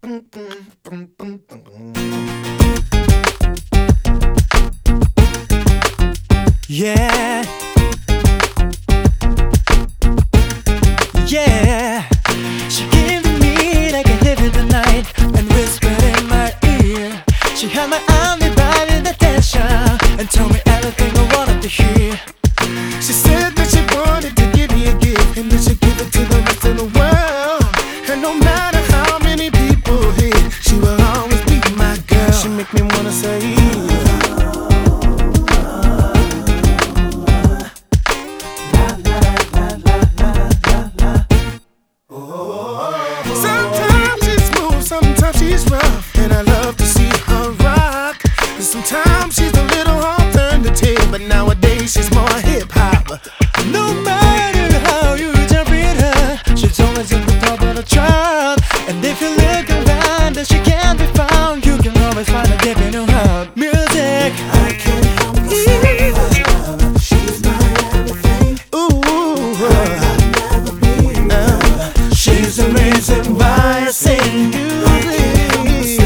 Yeah, yeah. She came to me like a live in the night and whispered in my ear. She had my undivided attention and told me everything I wanted to hear. She said that she wanted to give me a gift and that she'd give it to the rest of the world. And no matter how many people hit, she will always be my girl. She make me wanna say, sometimes she's smooth, sometimes she's rough, and I love to see her rock. And sometimes she's a little alternative, but nowadays she's more hip-hop. no matter how you interpret her, she's always at the top of the chart. And if you look around and she can't be found, you can always find a dip in her heart. Music, I can't help myself. She's my everything. Ooh, I'll never be without. she's the reason why I sing music.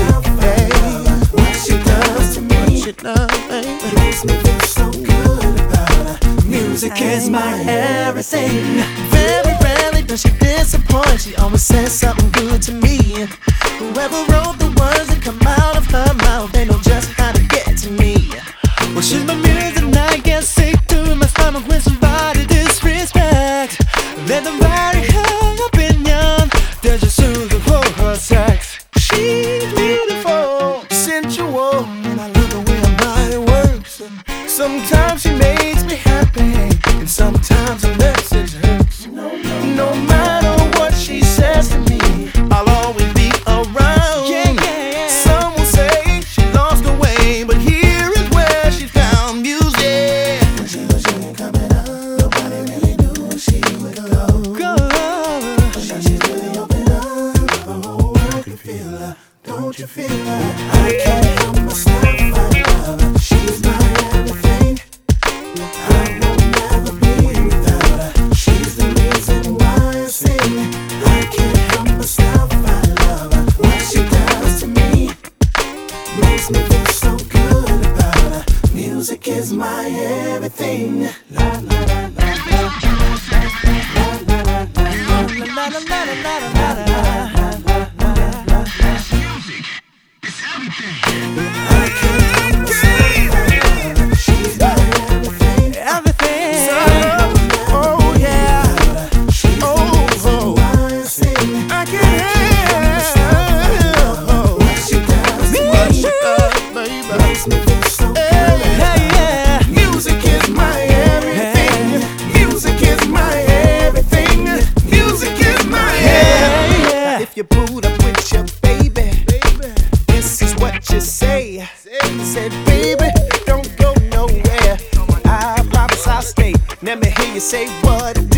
What she does to me, it makes me feel so good about her. Music is my everything. Very rarely does she disappoint. She always says something good to me. Whoever wrote the words that come out of her mouth, they know just how to get to me. Well, she's my music and I get sick to my stomach when somebody disrespect. Let them vary her opinion, they're just suitable for her sex. She's beautiful, sensual, and I love the way her body works. Sometimes she makes me happy, and sometimes her message hurts. No matter what she says to me, I'll always be around. Yeah. Some will say she lost her way, but here is where she found music. When she was young coming up, nobody really knew where she would go. Now she's really opened up, the whole world can feel her. Don't you feel her? I can't help myself, I love her. She's my everything. I will never be without her. She's the reason why I sing. I can't help myself, I love her. What she does to me makes me feel so good about her. Music is my everything. La la la la la la la la la la la. I can't help myself, I love her. She's my everything. Everything. Oh yeah. She's the reason why I sing. I can't help what she does to me. Baby, makes me feel so good. Yeah. Music is my everything. Music is my everything. Music is my everything. Yeah. If you boot up with your baby, this is what you say. Said, baby, don't go nowhere. I promise I'll stay. Let me hear you say what.